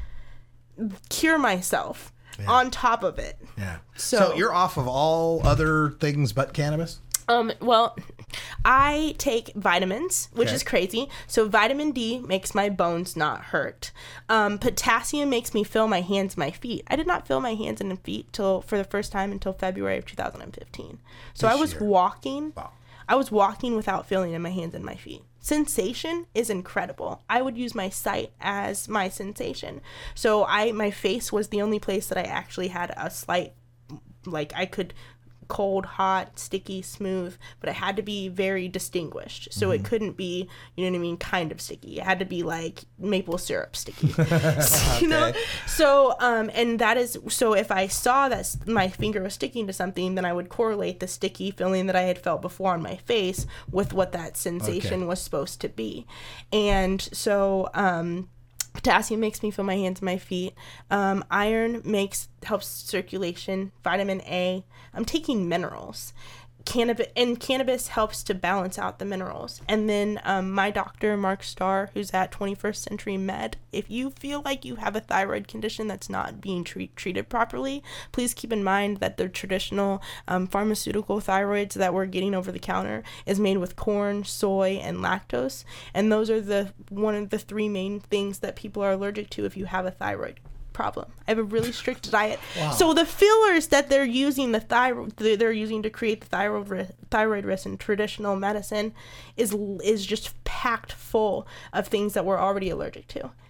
N: cure myself on top of it.
M: Yeah. So you're off of all other things but cannabis?
N: Well, I take vitamins, which is crazy. So vitamin D makes my bones not hurt. Potassium makes me feel my hands and my feet. I did not feel my hands and feet for the first time until February of 2015. So I was walking. Wow. I was walking without feeling in my hands and my feet. Sensation is incredible. I would use my sight as my sensation. So my face was the only place that I actually had a slight, like, I could cold, hot, sticky, smooth, but it had to be very distinguished. So it couldn't be, you know what I mean, kind of sticky. It had to be like maple syrup sticky. You know? So, and that is, so if I saw that my finger was sticking to something, then I would correlate the sticky feeling that I had felt before on my face with what that sensation was supposed to be. And so, potassium makes me feel my hands and my feet. Iron helps circulation. Vitamin A. I'm taking minerals. Cannabis helps to balance out the minerals. And then my doctor, Mark Starr, who's at 21st Century Med, if you feel like you have a thyroid condition that's not being treated properly, please keep in mind that the traditional pharmaceutical thyroids that we're getting over the counter is made with corn, soy, and lactose. And those are one of the 3 main things that people are allergic to if you have a thyroid problem. I have a really strict diet. Wow. So the fillers that they're using they're using to create the thyroid risk in traditional medicine is just packed full of things that we're already allergic to.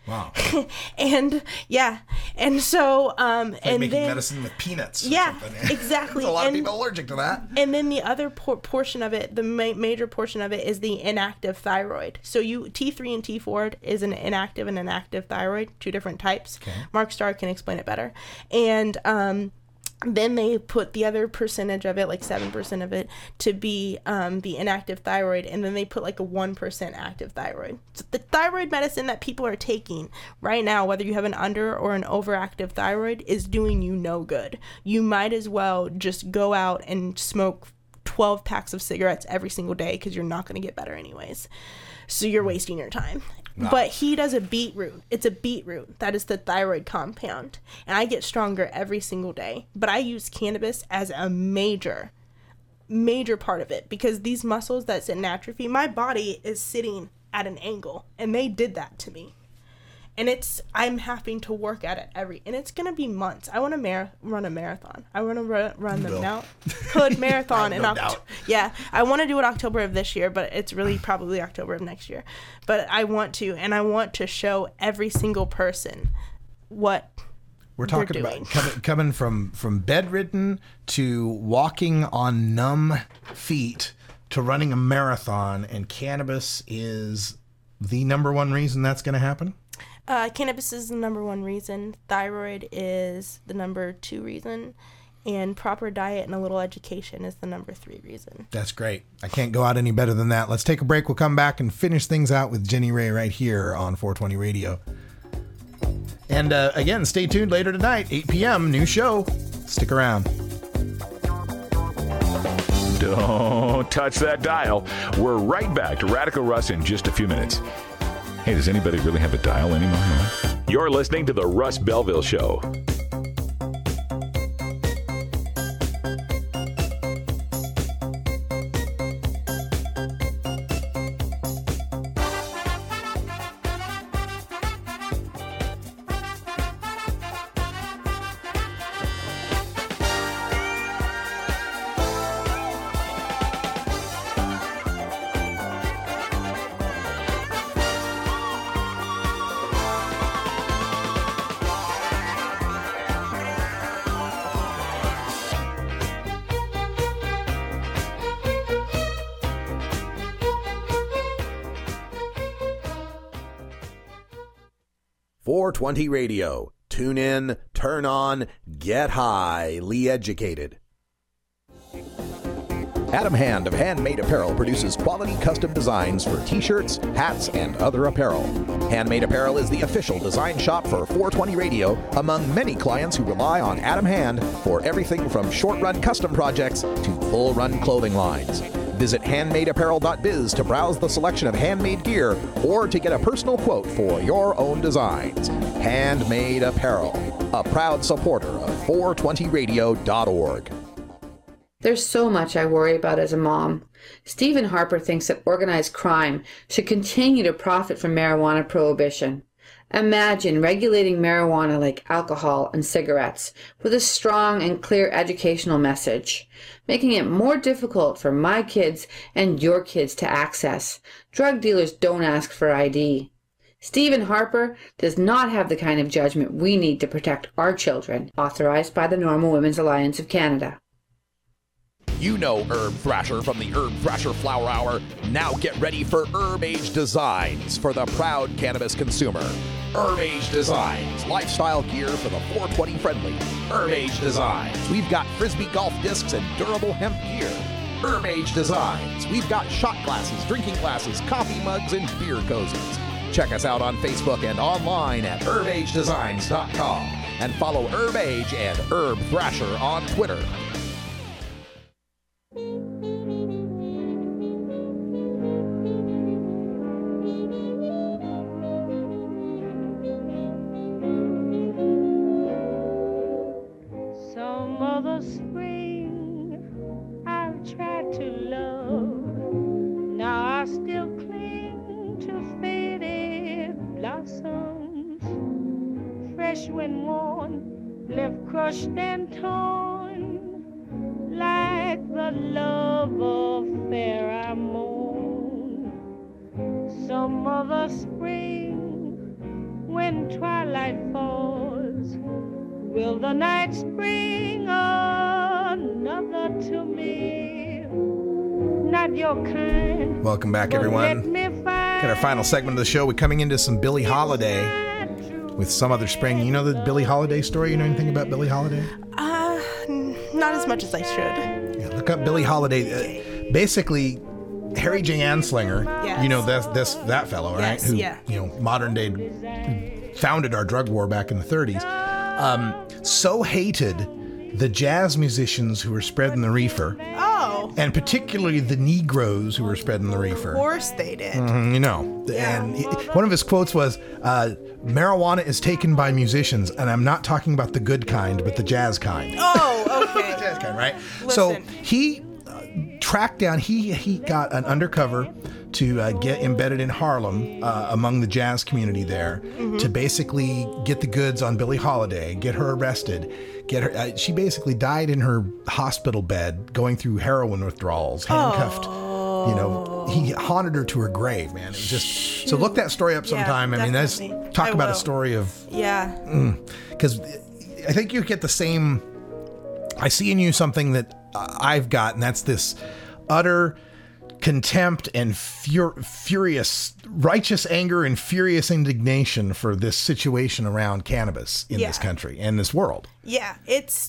M: Wow.
N: And yeah, and so
M: like
N: and
M: making
N: then
M: medicine with peanuts.
N: Yeah, exactly.
M: There's a lot of people allergic to that.
N: And then the other portion of it, the major portion of it, is the inactive thyroid. So T3 and T4 is an inactive and an active thyroid, 2 different types. Okay. Mark Starr can explain it better. And then they put the other percentage of it, like 7% of it, to be the inactive thyroid, and then they put like a 1% active thyroid. So the thyroid medicine that people are taking right now, whether you have an under or an overactive thyroid, is doing you no good. You might as well just go out and smoke 12 packs of cigarettes every single day, because you're not going to get better anyways. So you're wasting your time. Wow. But he does a beetroot. It's a beetroot. That is the thyroid compound. And I get stronger every single day. But I use cannabis as a major part of it, because these muscles that sit in atrophy, my body is sitting at an angle, and they did that to me. And I'm having to work at it and it's going to be months. I want to run a marathon. I want to run the Mount Hood Marathon in October. Yeah, I want to do it October of this year, but it's really probably October of next year. But I want to, and I want to show every single person what
M: we're talking about. Coming from bedridden to walking on numb feet to running a marathon, and cannabis is the number one reason that's going to happen?
N: Cannabis is the number 1 reason. Thyroid is the number 2 reason. And proper diet and a little education is the number 3 reason.
M: That's great. I can't go out any better than that. Let's take a break. We'll come back and finish things out with Jenny Ray right here on 420 Radio. And again, stay tuned later tonight, 8 p.m., new show. Stick around.
B: Don't touch that dial. We're right back to Radical Russ in just a few minutes. Hey, does anybody really have a dial anymore? You're listening to The Russ Belville Show.
Q: .420 Radio. Tune in, turn on, get highly educated. Adam Hand of Handmade Apparel produces quality custom designs for t-shirts, hats, and other apparel. Handmade Apparel is the official design shop for 420 Radio, among many clients who rely on Adam Hand for everything from short-run custom projects to full-run clothing lines. Visit handmadeapparel.biz to browse the selection of handmade gear or to get a personal quote for your own designs. Handmade Apparel, a proud supporter of 420radio.org.
U: There's so much I worry about as a mom. Stephen Harper thinks that organized crime should continue to profit from marijuana prohibition. Imagine regulating marijuana like alcohol and cigarettes with a strong and clear educational message, making it more difficult for my kids and your kids to access. Drug dealers don't ask for ID. Stephen Harper does not have the kind of judgment we need to protect our children, authorized by the Normal Women's Alliance of Canada.
Q: You know Herb Thrasher from the Herb Thrasher Flower Hour. Now get ready for Herb Age Designs for the proud cannabis consumer. Herb Age Designs, lifestyle gear for the 420 friendly. Herb Age Designs, we've got Frisbee golf discs and durable hemp gear. Herb Age Designs, we've got shot glasses, drinking glasses, coffee mugs, and beer cozies. Check us out on Facebook and online at herbagedesigns.com. And follow Herb Age and Herb Thrasher on Twitter.
V: Some other spring I've tried to love. Now I still cling to faded blossoms, fresh when worn, left crushed and torn, like the love affair I mourn. Some other spring when twilight falls, will the nights bring another to me? Not your kind.
M: Welcome back, everyone. Got our final segment of the show. We're coming into some Billie Holiday with Some Other Spring. You know the Billie Holiday story? You know anything about Billie Holiday?
N: Not as much as I should.
M: Yeah, look up Billie Holiday. Basically, Harry J. Anslinger,
N: Yes.
M: you know that fellow, right?
N: Yes,
M: Who,
N: yeah.
M: you know, modern day founded our drug war back in the 30s. So hated the jazz musicians who were spreading the reefer.
N: Oh.
M: And particularly the Negroes who were spreading the reefer.
N: Of course they did.
M: You know.
N: Yeah.
M: And one of his quotes was, marijuana is taken by musicians, and I'm not talking about the good kind, but the jazz kind.
N: Oh, okay.
M: Jazz kind, right?
N: Listen.
M: So he tracked down, he got an undercover to get embedded in Harlem among the jazz community there to basically get the goods on Billie Holiday, get her arrested, get her. She basically died in her hospital bed going through heroin withdrawals, handcuffed. You know, he haunted her to her grave, man. It was just so look that story up sometime.
N: Yeah,
M: I mean, that's talk about a story of because I think you get the same. I see in you something that I've got, and that's this utter contempt and furious, righteous anger and furious indignation for this situation around cannabis in this country and this world.
N: Yeah, it's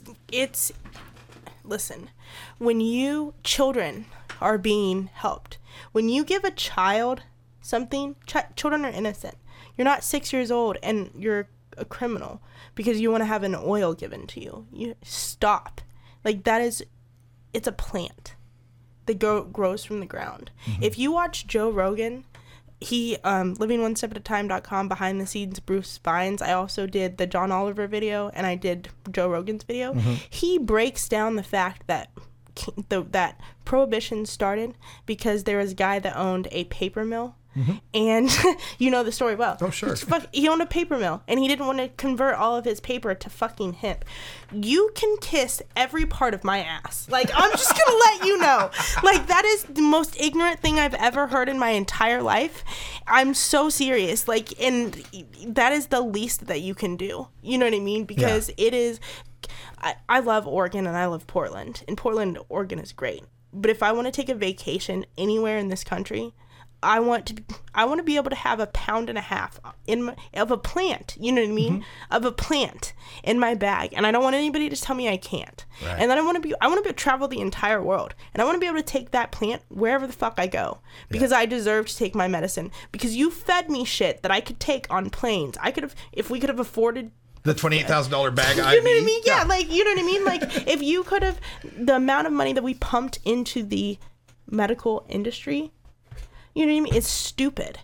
N: listen, when children are being helped, when you give a child something, children are innocent. You're not 6 years old and you're a criminal because you want to have an oil given to you. You stop. Like it's a plant that grows from the ground. If you watch Joe Rogan, he living1step@a-time.com, behind the scenes Bruce Vines. I also did the John Oliver video and I did Joe Rogan's video. He breaks down the fact that that prohibition started because there was a guy that owned a paper mill. And you know the story well.
M: Oh, sure.
N: He owned a paper mill and he didn't want to convert all of his paper to fucking hemp. You can kiss every part of my ass. Like, I'm just going to let you know. Like, that is the most ignorant thing I've ever heard in my entire life. I'm so serious. Like, and that is the least that you can do. You know what I mean? Because it is... I love Oregon and I love Portland. And Portland, Oregon is great. But if I want to take a vacation anywhere in this country... I want to be able to have 1.5 pounds of a plant, you know what I mean? Of a plant in my bag, and I don't want anybody to tell me I can't. Right. And then I want to be able to travel the entire world, and I want to be able to take that plant wherever the fuck I go because I deserve to take my medicine. Because you fed me shit that I could take on planes. I could have, if we could have afforded.
M: The $28,000 bag IV.
N: You know what I mean? Yeah, like, you know what I mean? Like, if you could have, the amount of money that we pumped into the medical industry. You know what I mean? It's stupid.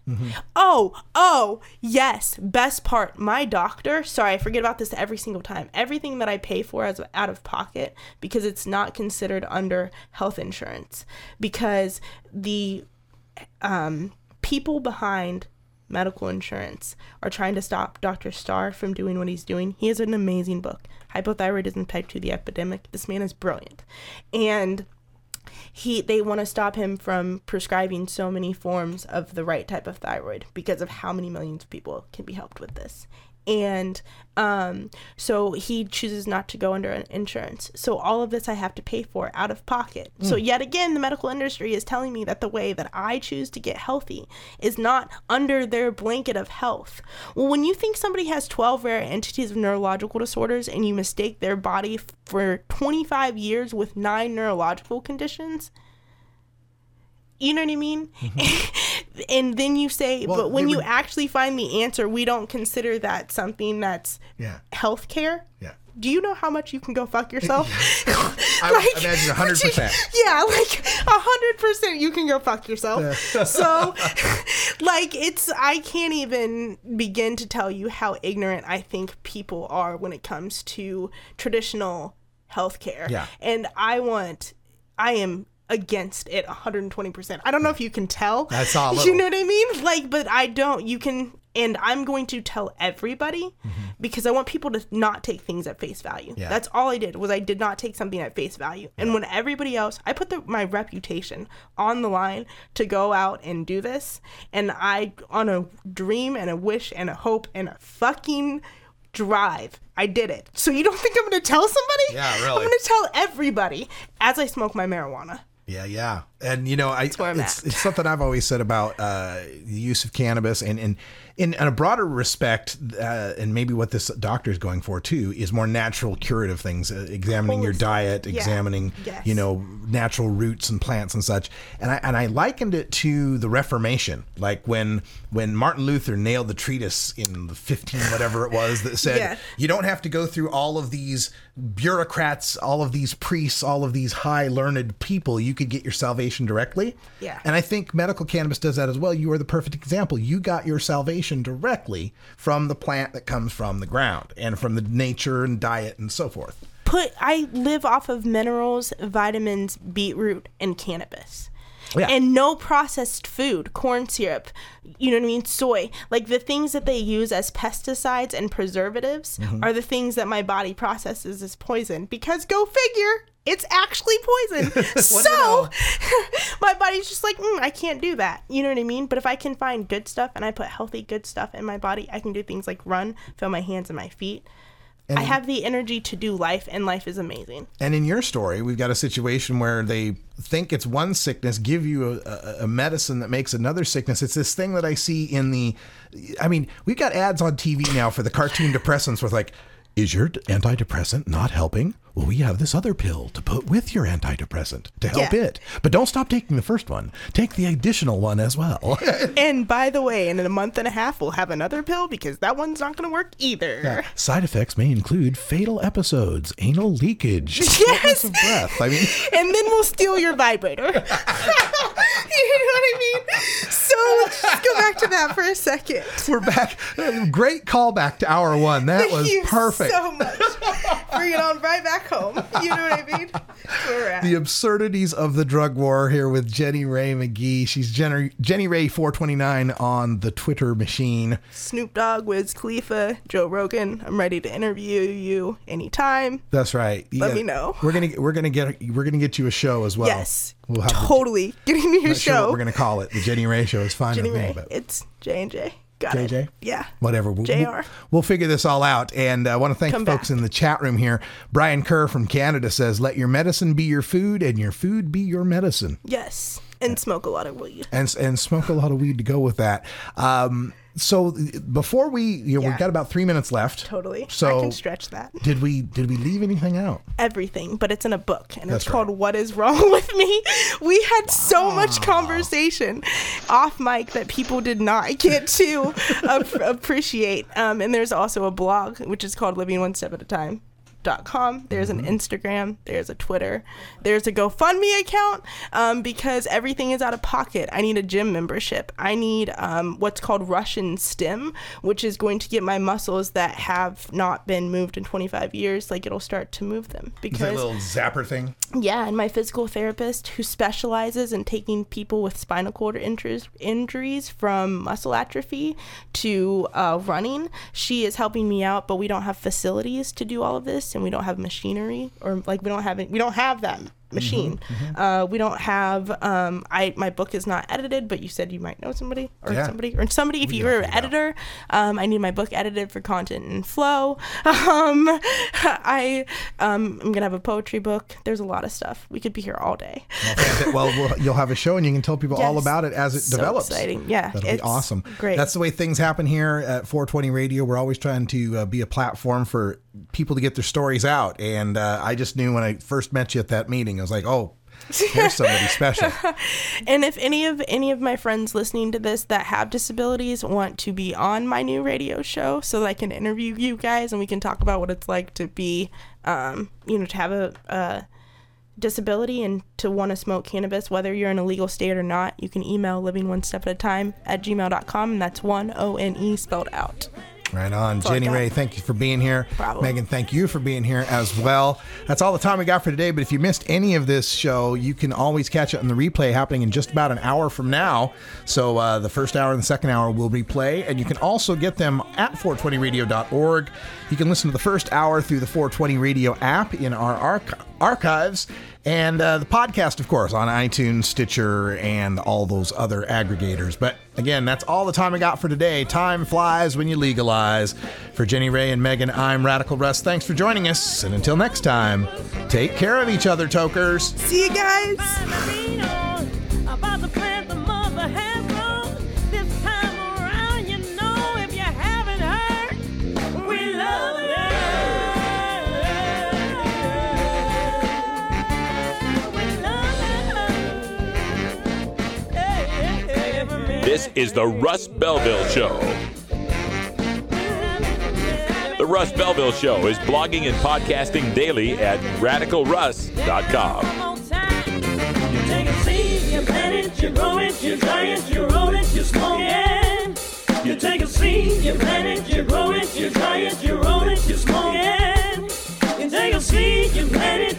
N: Oh, yes. Best part. My doctor, sorry, I forget about this every single time. Everything that I pay for is out of pocket because it's not considered under health insurance. Because the people behind medical insurance are trying to stop Dr. Starr from doing what he's doing. He has an amazing book, Hypothyroidism Type 2, The Epidemic. This man is brilliant. And... they want to stop him from prescribing so many forms of the right type of thyroid because of how many millions of people can be helped with this. And so he chooses not to go under insurance. So all of this I have to pay for out of pocket. So yet again, the medical industry is telling me that the way that I choose to get healthy is not under their blanket of health. Well, when you think somebody has 12 rare entities of neurological disorders and you mistake their body for 25 years with 9 neurological conditions, you know what I mean? And then you say, well, but when you actually find the answer, we don't consider that something that's healthcare. Yeah. Do you know how much you can go fuck yourself?
M: I would imagine 100%.
N: Yeah, like 100% you can go fuck yourself. So, like, I can't even begin to tell you how ignorant I think people are when it comes to traditional healthcare. Yeah. And I am against it 120%. I don't know if you can tell.
M: That's all.
N: You know what I mean? Like, but I don't. You can And I'm going to tell everybody because I want people to not take things at face value.
M: Yeah.
N: That's all I did, was I did not take something at face value. And when everybody else, I put my reputation on the line to go out and do this. And I, on a dream and a wish and a hope and a fucking drive, I did it. So you don't think I'm going to tell somebody?
M: Yeah, really.
N: I'm going to tell everybody as I smoke my marijuana.
M: Yeah. And, you know,
N: That's where I'm
M: it's
N: at.
M: something I've always said about the use of cannabis and in a broader respect, and maybe what this doctor is going for too, is more natural curative things, examining your diet, examining, you know, natural roots and plants and such. And I likened it to the Reformation, like when Martin Luther nailed the treatise in the 15 whatever it was that said, you don't have to go through all of these bureaucrats, all of these priests, all of these high learned people. You could get your salvation directly.
N: Yeah.
M: And I think medical cannabis does that as well. You are the perfect example. You got your salvation directly from the plant that comes from the ground and from the nature and diet and so forth.
N: I live off of minerals, vitamins, beetroot, and cannabis.
M: Yeah.
N: And no processed food, corn syrup, you know what I mean, soy. Like the things that they use as pesticides and preservatives are the things that my body processes as poison. Because go figure, it's actually poison. So my body's just like, I can't do that. You know what I mean? But if I can find good stuff and I put healthy, good stuff in my body, I can do things like run, feel my hands and my feet. I have the energy to do life, and life is amazing. And
M: in your story, we've got a situation where they think it's one sickness, give you a medicine that makes another sickness. It's this thing that I see we've got ads on TV now for the cartoon depressants with like, is your antidepressant not helping? Well, we have this other pill to put with your antidepressant to help it. But don't stop taking the first one. Take the additional one as well.
N: And by the way, in a month and a half, we'll have another pill because that one's not going to work either.
M: Yeah. Side effects may include fatal episodes, anal leakage, shortness of breath. I mean,
N: and then we'll steal your vibrator. You know what I mean? So let's just go back to that for a second.
M: We're back. Great callback to hour one. That was perfect.
N: Thank you so much. Bring it on right back home. You know what I mean? We're at.
M: The absurdities of the drug war here with Jenny Rae McGee. She's Jenny Rae 429 on the Twitter machine.
N: Snoop Dogg, Wiz Khalifa, Joe Rogan. I'm ready to interview you anytime.
M: That's right.
N: Let me know.
M: We're gonna get you a show as well.
N: Yes.
M: We'll have
N: totally getting me your show.
M: Sure what we're gonna call it. The Jenny Rae Show is fine.
N: Jenny
M: with me,
N: Rae.
M: but
N: It's J&J. Got
M: JJ?
N: it. Yeah.
M: Whatever.
N: JR.
M: We'll figure this all out. And I want to thank folks in the chat room here. Brian Kerr from Canada says, let your medicine be your food and your food be your medicine.
N: Yes. And smoke a lot of weed.
M: And smoke a lot of weed to go with that. So before we've got about 3 minutes left.
N: Totally.
M: So
N: I can stretch that.
M: Did we leave anything out?
N: Everything, but it's in a book, and
M: That's
N: it's called What Is Wrong With Me? We had so much conversation off mic that people did not get to appreciate. And there's also a blog, which is called Living One Step at a Time. .com. There's an Instagram, there's a Twitter, there's a GoFundMe account, because everything is out of pocket. I need a gym membership. I need what's called Russian stim, which is going to get my muscles that have not been moved in 25 years, like it'll start to move them. Because
M: is that a little zapper thing?
N: Yeah, and my physical therapist, who specializes in taking people with spinal cord injuries from muscle atrophy to running, she is helping me out, but we don't have facilities to do all of this, and we don't have machinery, or like we don't have that machine. We don't have my book is not edited, but you said you might know somebody if you're an editor. I need my book edited for content and flow. I'm gonna have a poetry book. There's a lot of stuff. We could be here all day.
M: Well, you'll have a show and you can tell people all about it as it develops.
N: Exciting. Yeah,
M: that'll be awesome.
N: Great.
M: That's the way things happen here at 420 Radio. We're always trying to be a platform for people to get their stories out. And I just knew when I first met you at that meeting, I was like, oh, here's somebody special.
N: And if any of my friends listening to this that have disabilities want to be on my new radio show, so that I can interview you guys and we can talk about what it's like to be, to have a disability and to want to smoke cannabis, whether you're in a legal state or not, you can email livingonestepatatime@gmail.com, and that's 1 ONE spelled out.
M: Right on.
N: That's all I
M: Jenny
N: got.
M: Ray, thank you for being here.
N: Problem.
M: Megan, thank you for being here as well. That's all the time we got for today, but if you missed any of this show, you can always catch it on the replay happening in just about an hour from now. So the first hour and the second hour will replay, and you can also get them at 420radio.org. You can listen to the first hour through the 420 Radio app in our archives, and the podcast, of course, on iTunes, Stitcher, and all those other aggregators. But again, that's all the time I got for today. Time flies when you legalize. For Jenny Ray and Megan, I'm Radical Russ. Thanks for joining us, and until next time, take care of each other, tokers.
N: See you guys.
V: About the plant the mother has grown. This time around, you know, if you haven't heard, we love it.
B: This is the Russ Belville Show. The Russ Belville Show is blogging and podcasting daily at radicalruss.com.
V: You take a seed, you plant it, you grow it, you dry it, you roll it, you smoke it. You take a seed, you plant it, you grow it, you dry it, you roll it, you smoke it. You take a seed, you plant it.